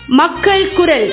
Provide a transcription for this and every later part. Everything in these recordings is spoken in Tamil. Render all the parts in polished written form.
மக்கள் குரல்.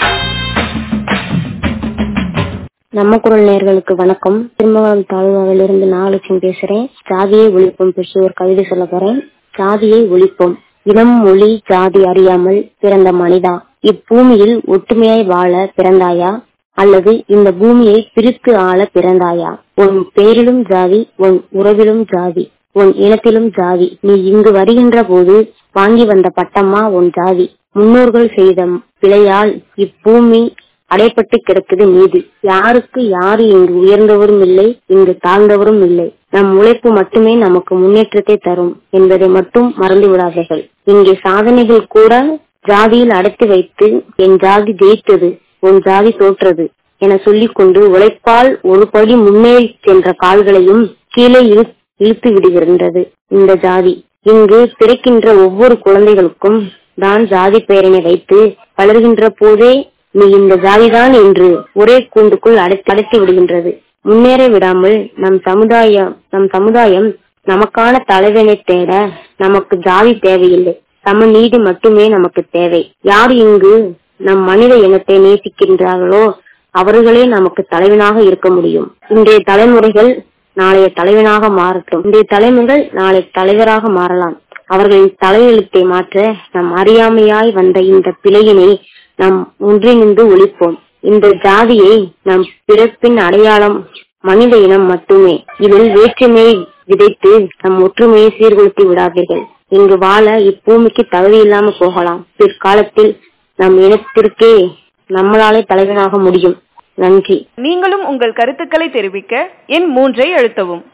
நம்ம குரல் நேயர்களுக்கு வணக்கம். திருமங்கலம் தாலுகாவிலிருந்து நாகலட்சுமி பேசுறேன். ஜாதியை ஒழிப்போம் பற்றி ஒரு கவிதை சொல்ல போறேன். ஜாதியை ஒழிப்போம். இனம் மொழி ஜாதி அறியாமல் பிறந்த மனிதா, இப்பூமியில் ஒற்றுமையாய் வாழ பிறந்தாயா அல்லது இந்த பூமியை பிரித்து ஆள பிறந்தாயா? உன் பேரிலும் ஜாதி, உன் உறவிலும் ஜாதி, உன் இனத்திலும் ஜாதி. நீ இங்கு வருகின்ற போது வாங்கி வந்த பட்டமா உன் ஜாதி. முன்னோர்கள் செய்த பிழையால் இப்பூமி அடைப்பட்டு கிடக்குது நீதி. யாருக்கு யாரு இங்கு உயர்ந்தவரும் இல்லை, இங்கு தாழ்ந்தவரும் இல்லை. நம் உழைப்பு மட்டுமே நமக்கு முன்னேற்றத்தை தரும் என்பதை மட்டும் மறந்து விடாதீர்கள். இங்கே சாதனைகள் கூட ஜாதியில் அடைத்து வைத்து என் ஜாதி ஜெயித்தது, உன் ஜாதி தோற்றது என சொல்லிக்கொண்டு உழைப்பால் ஒரு படி முன்னேறி சென்ற கால்களையும் கீழே இழுத்து விடுகின்றது இந்த ஜாதி. இங்கு பிறக்கின்ற ஒவ்வொரு குழந்தைகளுக்கும் தான் ஜாதி பெயரினை வைத்து வளர்கின்ற போதே நீ இந்த ஜாதிதான் என்று ஒரே கூண்டுக்குள் அடைத்து விடுகின்றது. முன்னேற விடாமல் நம் சமுதாயம் நமக்கான தலைவனை தேட நமக்கு ஜாதி தேவையில்லை, சமநீதி மட்டுமே நமக்கு தேவை. யார் இங்கு நம் மனித இனத்தை நேசிக்கின்றார்களோ அவர்களே நமக்கு தலைவனாக இருக்க முடியும். இன்றைய தலைமுறைகள் நாளைய தலைவனாக மாறட்டும். இன்றைய தலைமுறைகள் நாளை தலைவராக மாறலாம். அவர்களின் தலையெழுத்தை மாற்ற நம் அறியாமையாய் வந்த இந்த பிழையினை நாம் ஒன்றிணைந்து ஒழிப்போம். இந்த ஜாதியை நம் பிறப்பின் அடையாளம் மனித இனம் மட்டுமே. இதில் வேற்றுமையை விதைத்து நம் ஒற்றுமையை சீர்குலைத்து விடாதீர்கள். இங்கு வாழ இப்பூமிக்கு தகுதி இல்லாம போகலாம். பிற்காலத்தில் நம் இனத்திற்கே நம்மளாலே தலைவனாக முடியும். நன்றி. நீங்களும் உங்கள் கருத்துக்களை தெரிவிக்க எண் 3 அழுத்தவும்.